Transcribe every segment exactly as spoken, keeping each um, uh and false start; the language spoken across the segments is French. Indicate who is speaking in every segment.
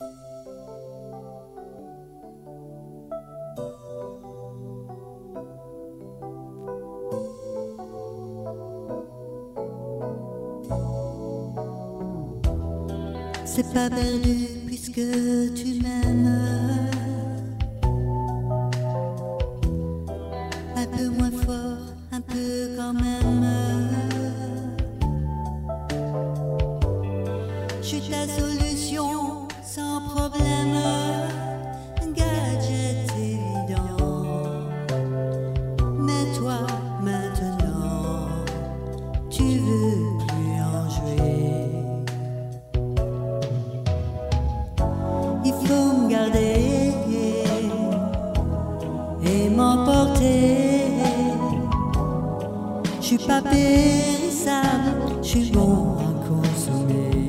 Speaker 1: C'est pas perdu puisque tu m'aimes. Un peu moins fort, un peu quand même. Je suis ta solution sans problème. Gadget évident. Mais toi maintenant, tu veux plus en jouer. Il faut me garder et m'emporter. Je suis pas périssable, je suis bon à consommer.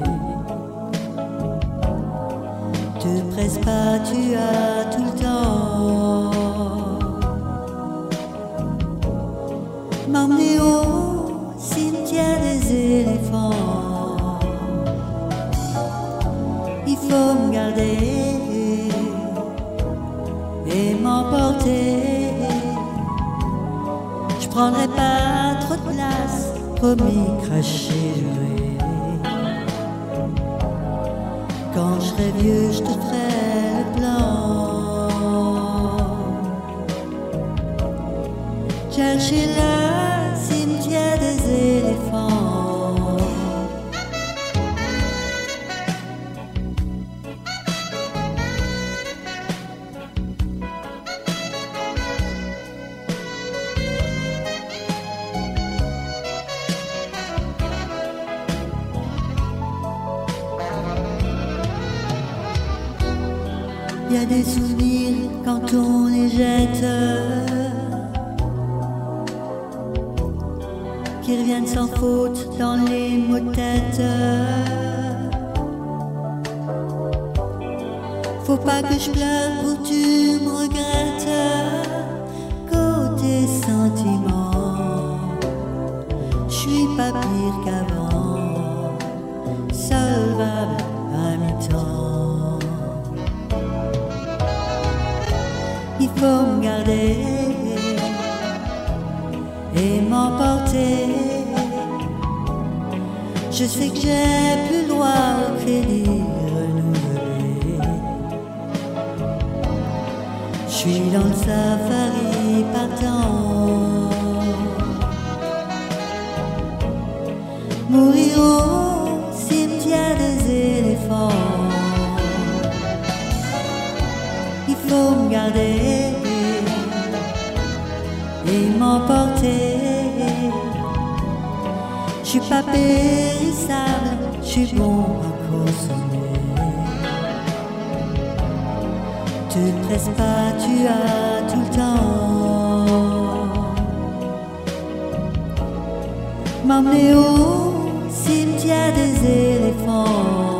Speaker 1: Te presse pas, tu as tout le temps. M'emmener au cimetière des éléphants. Il faut me garder et m'emporter. Je prendrai pas trop de place, promis, cracher, jurer. Quand je serai vieux, je te ferai le plan. Chercher le cimetière des éléphants. Il y a des souvenirs quand on les jette, qui reviennent sans faute dans les mots-têtes. Faut pas que je pleure pour que tu me regrettes. Côté sentiment, je suis pas pire qu'avant, solvable à mi-temps. Il faut me garder et m'emporter. Je sais que j'ai plus le droit au crédit renouvelé. Je suis dans le safari partant. Mourir au cimetière des éléphants. Il faut me garder et m'emporter. Je suis pas périssable, je suis bon à consommer. Te presse pas, tu as tout le temps. M'emmener au cimetière des éléphants.